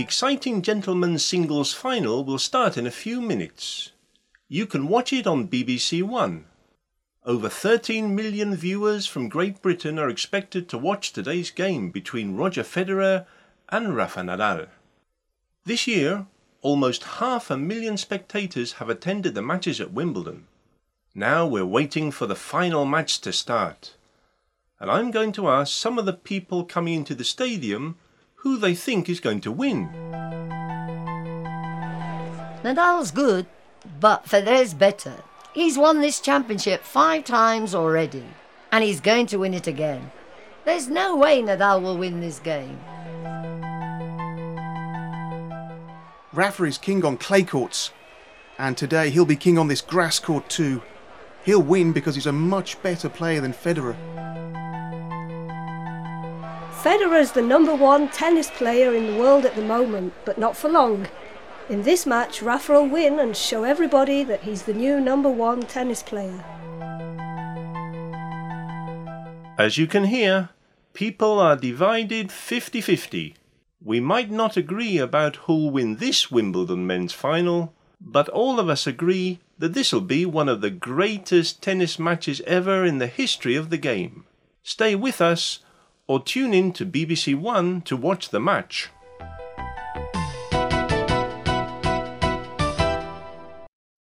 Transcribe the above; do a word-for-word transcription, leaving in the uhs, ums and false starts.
exciting gentlemen's singles final will start in a few minutes. You can watch it on B B C One. Over thirteen million viewers from Great Britain are expected to watch today's game between Roger Federer and Rafa Nadal. This year, almost half a million spectators have attended the matches at Wimbledon. Now we're waiting for the final match to start. And I'm going to ask some of the people coming into the stadium who they think is going to win. Nadal's good, but Federer's better. He's won this championship five times already, and he's going to win it again. There's no way Nadal will win this game. Rafa is king on clay courts, and today he'll be king on this grass court too. He'll win because he's a much better player than Federer. Federer is the number one tennis player in the world at the moment, but not for long. In this match, Rafa will win and show everybody that he's the new number one tennis player. As you can hear, people are divided fifty-fifty. We might not agree about who'll win this Wimbledon men's final, but all of us agree that this'll be one of the greatest tennis matches ever in the history of the game. Stay with us or tune in to B B C One to watch the match.